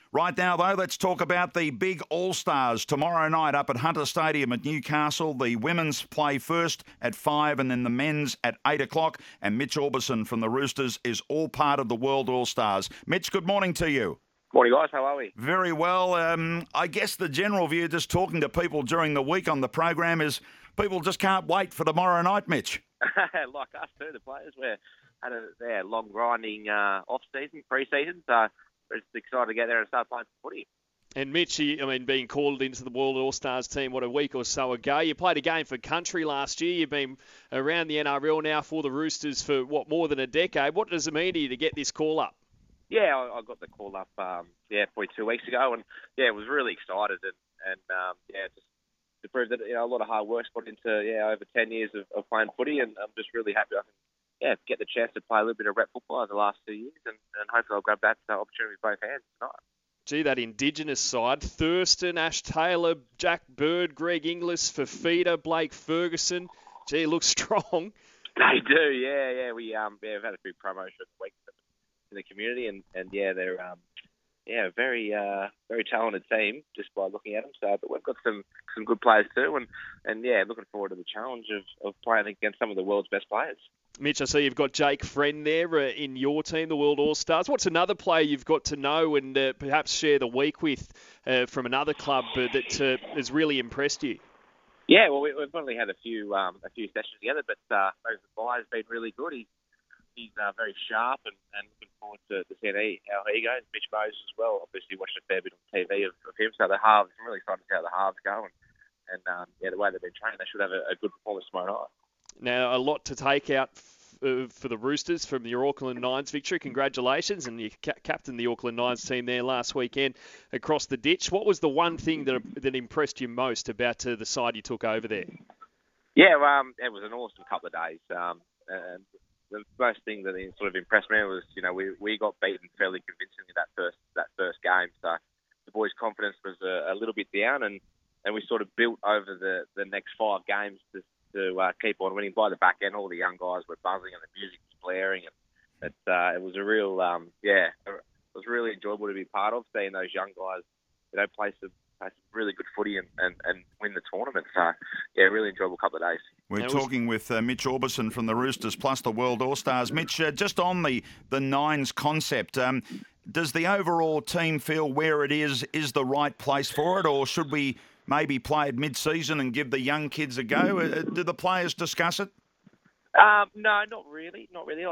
Right now, though, let's talk about the big All-Stars tomorrow night up at Hunter Stadium at Newcastle. The women's play first at 5 and then the men's at 8 o'clock. And Mitch Orbison from the Roosters is all part of the World All-Stars. Mitch, good morning to you. Morning, guys. How are we? Very well. I guess the general view, just talking to people during the week on the program, is people just can't wait for tomorrow night, Mitch. Like us too, the players. We're had a long grinding off-season, pre-season, so we're just excited to get there and start playing footy. And Mitch, being called into the World All-Stars team, a week or so ago. You played a game for country last year. You've been around the NRL now for the Roosters for, more than a decade. What does it mean to you to get this call up? Yeah, I got the call up, probably 2 weeks ago, and I was really excited, and just to prove that a lot of hard work's put into over 10 years of playing footy, and I'm just really happy I can get the chance to play a little bit of rep football over the last 2 years, and hopefully I'll grab that opportunity with both hands tonight. Gee, that Indigenous side, Thurston, Ash Taylor, Jack Bird, Greg Inglis, Fafita, Blake Ferguson. Gee, it looks strong. They do, yeah. We've had a few promotions week in the community, and they're very very talented team just by looking at them. So, but we've got some good players too, and looking forward to the challenge of playing against some of the world's best players. Mitch, I see you've got Jake Friend there in your team, the World All-Stars. What's another player you've got to know and perhaps share the week with from another club that has really impressed you? Yeah, well, we've only had a few sessions together, but Moses Byers has been really good. He's very sharp and looking forward to seeing how he goes. Mitch Moses as well. Obviously watched a fair bit on TV of him. So the halves, I'm really excited to see how the halves go. And the way they've been training, they should have a good performance tomorrow night. Now, a lot to take out for the Roosters from your Auckland Nines victory. Congratulations. And you captained the Auckland Nines team there last weekend across the ditch. What was the one thing that impressed you most about the side you took over there? Yeah, it was an awesome couple of days. And the most thing that sort of impressed me was, we got beaten fairly convincingly that first game. So the boys' confidence was a little bit down, and we sort of built over the next 5 games to keep on winning. By the back end, all the young guys were buzzing and the music was blaring, and it was a real, it was really enjoyable to be part of, seeing those young guys, play some really good footy and win the tournament. So, really enjoyable couple of days. We're talking with Mitch Orbison from the Roosters plus the World All-Stars. Mitch, just on the Nines concept, does the overall team feel where it is the right place for it, or should we maybe play it mid-season and give the young kids a go? Do the players discuss it? No, not really.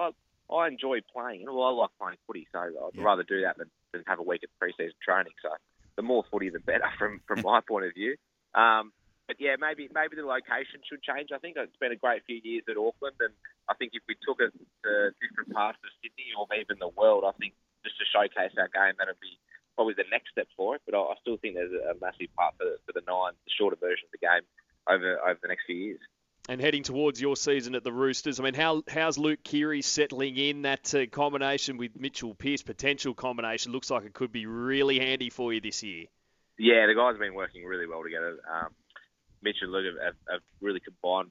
I enjoy playing. Well, I like playing footy, so I'd rather do that than have a week of pre-season training. So the more footy, the better from my point of view. But maybe the location should change. I think it's been a great few years at Auckland, and I think if we took it to different parts of Sydney or even the world, I think just to showcase our game, that'd be probably the next step for it. But I still think there's a massive part for the Nines, the shorter version of the game over the next few years. And heading towards your season at the Roosters, how's Luke Keary settling in? That combination with Mitchell Pearce, potential combination, looks like it could be really handy for you this year. Yeah, the guys have been working really well together. Mitch and Luke have really combined,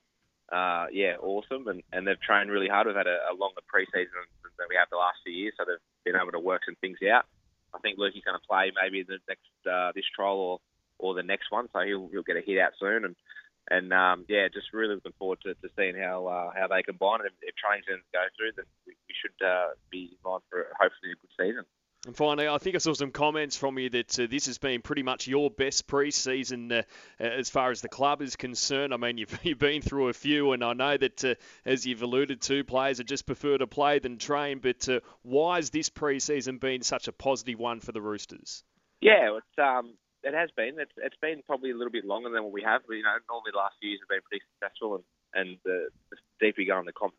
awesome, and they've trained really hard. We've had a longer pre-season than we have the last few years, so they've been able to work some things out. I think Luke's going to play maybe the next this trial or the next one, so he'll get a hit out soon, and just really looking forward to seeing how they combine. And if training seasons go through, then we should be in line for hopefully a good season. And finally, I think I saw some comments from you that this has been pretty much your best pre-season as far as the club is concerned. You've been through a few, and I know that, as you've alluded to, players would just prefer to play than train. But why has this pre-season been such a positive one for the Roosters? Yeah, it has been. It's been probably a little bit longer than what we have. But, normally the last few years have been pretty successful, and the deeper you go in the comp,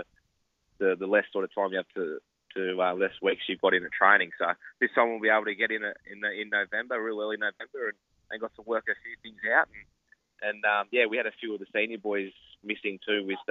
the less sort of time you have to less weeks you've got in the training. So this time we'll be able to get in November, real early November, and got to work a few things out. And we had a few of the senior boys missing too with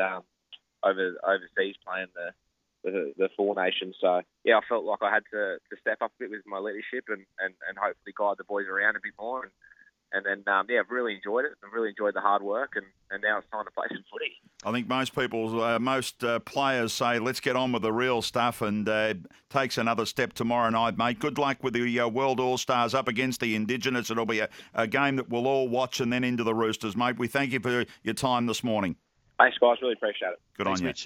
overseas playing the Four Nations. So I felt like I had to step up a bit with my leadership and hopefully guide the boys around a bit more And then, I've really enjoyed it. I've really enjoyed the hard work, and now it's time to play some footy. I think most players say, let's get on with the real stuff, and takes another step tomorrow night, mate. Good luck with the World All-Stars up against the Indigenous. It'll be a game that we'll all watch, and then into the Roosters, mate. We thank you for your time this morning. Thanks, guys. Really appreciate it. Good on you. Mitch.